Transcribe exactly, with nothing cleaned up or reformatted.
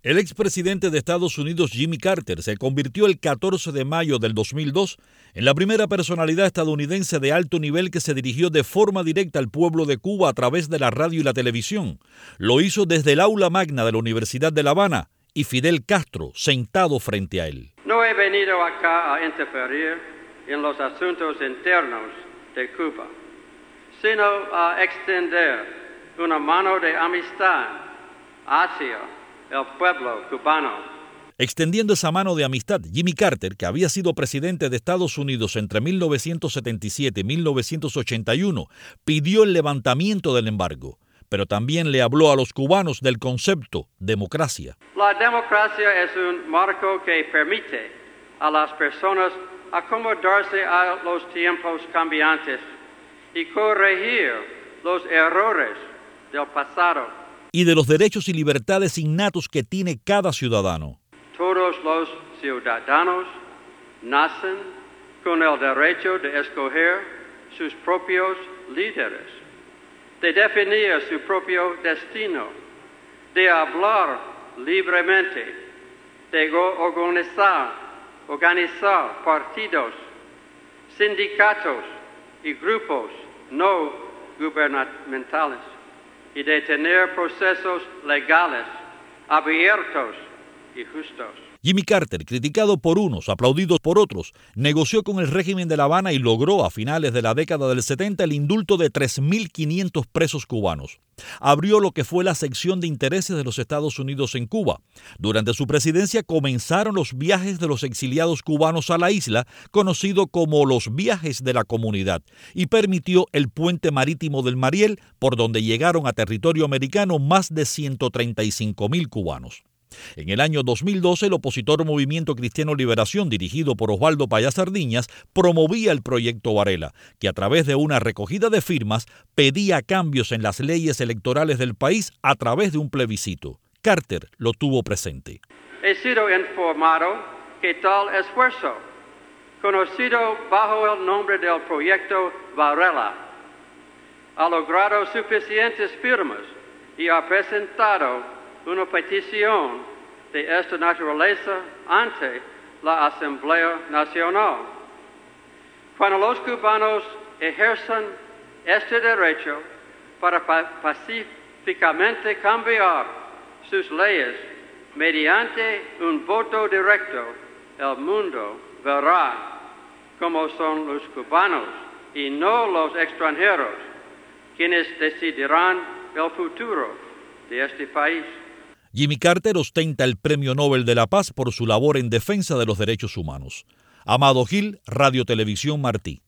El expresidente de Estados Unidos Jimmy Carter se convirtió el catorce de mayo del dos mil dos en la primera personalidad estadounidense de alto nivel que se dirigió de forma directa al pueblo de Cuba a través de la radio y la televisión. Lo hizo desde el aula magna de la Universidad de La Habana y Fidel Castro sentado frente a él. No he venido acá a interferir en los asuntos internos de Cuba, sino a extender una mano de amistad hacia el pueblo cubano. Extendiendo esa mano de amistad, Jimmy Carter, que había sido presidente de Estados Unidos entre mil novecientos setenta y siete y mil novecientos ochenta y uno, pidió el levantamiento del embargo, pero también le habló a los cubanos del concepto democracia. La democracia es un marco que permite a las personas acomodarse a los tiempos cambiantes y corregir los errores del pasado. Y de los derechos y libertades innatos que tiene cada ciudadano. Todos los ciudadanos nacen con el derecho de escoger sus propios líderes, de definir su propio destino, de hablar libremente, de organizar, organizar partidos, sindicatos y grupos no gubernamentales, y de tener procesos legales abiertos y justos. Jimmy Carter, criticado por unos, aplaudido por otros, negoció con el régimen de La Habana y logró a finales de la década del setenta el indulto de tres mil quinientos presos cubanos. Abrió lo que fue la sección de intereses de los Estados Unidos en Cuba. Durante su presidencia comenzaron los viajes de los exiliados cubanos a la isla, conocido como los viajes de la comunidad, y permitió el puente marítimo del Mariel, por donde llegaron a territorio americano más de ciento treinta y cinco mil cubanos. En el año dos mil doce, el opositor Movimiento Cristiano Liberación, dirigido por Osvaldo Payá Sardiñas, promovía el proyecto Varela, que a través de una recogida de firmas pedía cambios en las leyes electorales del país a través de un plebiscito. Carter lo tuvo presente. He sido informado que tal esfuerzo, conocido bajo el nombre del proyecto Varela, ha logrado suficientes firmas y ha presentado una petición de esta naturaleza ante la Asamblea Nacional. Cuando los cubanos ejerzan este derecho para pacíficamente cambiar sus leyes mediante un voto directo, el mundo verá cómo son los cubanos y no los extranjeros quienes decidirán el futuro de este país. Jimmy Carter ostenta el Premio Nobel de la Paz por su labor en defensa de los derechos humanos. Amado Gil, Radio Televisión Martí.